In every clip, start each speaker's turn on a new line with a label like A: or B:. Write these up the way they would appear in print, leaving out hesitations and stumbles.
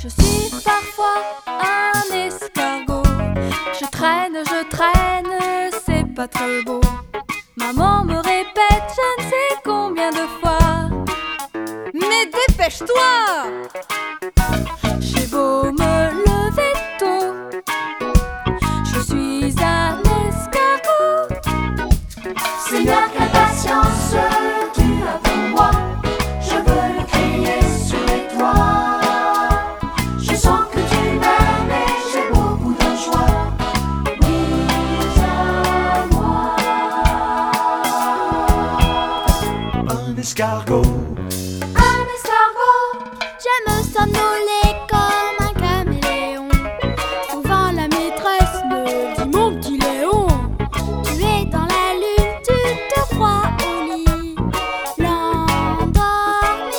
A: Je suis parfois un escargot. Je traîne, c'est pas très beau. Maman me répète je ne sais combien de fois: mais dépêche-toi! J'ai beau me lever tôt, je suis un escargot.
B: Seigneur, quelle patience tu as pour moi. Je veux le crier sur les toits. Je sens que tu m'aimes et j'ai beaucoup de joie. Oui, à moi.
C: Un escargot.
B: Un escargot.
A: J'aime somnoler comme un caméléon. Souvent la maîtresse me dit: mon petit Léon, tu es dans la lune, tu te crois au lit, l'endormi.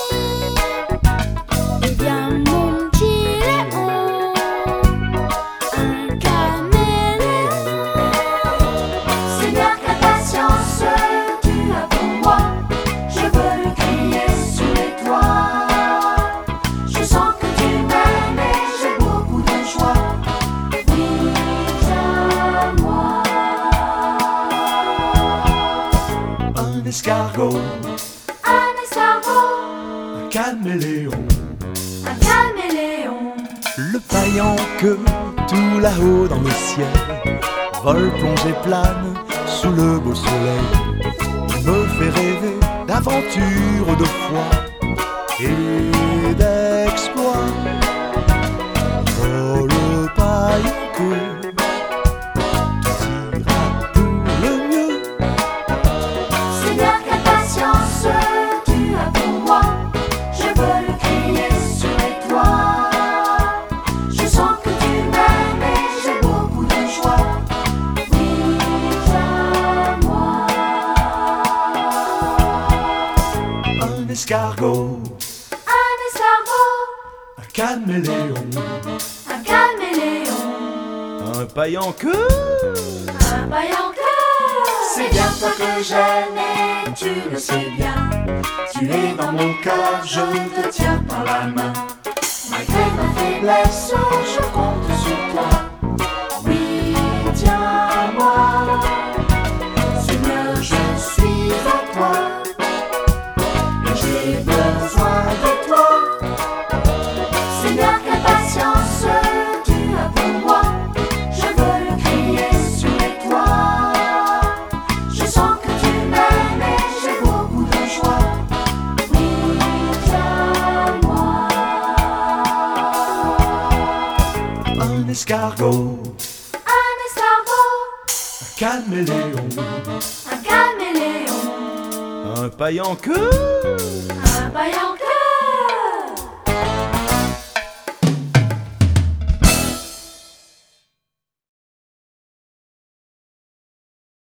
A: Eh bien mon petit Léon, un caméléon.
B: Seigneur, quelle patience tu as pour moi. Je veux le crier sur les toits. Je sens que tu m'aimes et j'ai beaucoup de joie. Oui, à moi.
C: Un escargot.
B: Un escargot.
C: Un caméléon.
B: Un caméléon.
C: Le paillant que tout là-haut dans le ciel vole, plonge et plane sous le beau soleil. Il me fait rêver d'aventures, de foi et d'exploits. Oh, le paillant que tout ira pour le mieux.
B: Seigneur, quelle patience tu as pour moi. Je veux le crier sur les toits. Je sens que tu m'aimes et j'ai beaucoup de joie. Oui, à moi.
C: Un escargot.
B: Un escargot.
C: Un caméléon.
B: Un caméléon.
C: Un paillant que
B: Un paillant cœur. C'est bien toi que j'aime et tu le sais bien. Tu es dans mon cœur, je te tiens par la main. Malgré ma faiblesse, je compte sur toi. Oui, tiens-moi. Seigneur, je suis à toi. Et j'ai besoin de toi. Seigneur, quelle patience tu as pour moi. Je veux le crier sur les toits. Je sens que tu m'aimes et j'ai beaucoup de joie. Oui, à moi.
C: un escargot.
B: Un escargot.
C: Un caméléon.
B: Un caméléon.
C: Un paillant que
B: Un paillant cœur.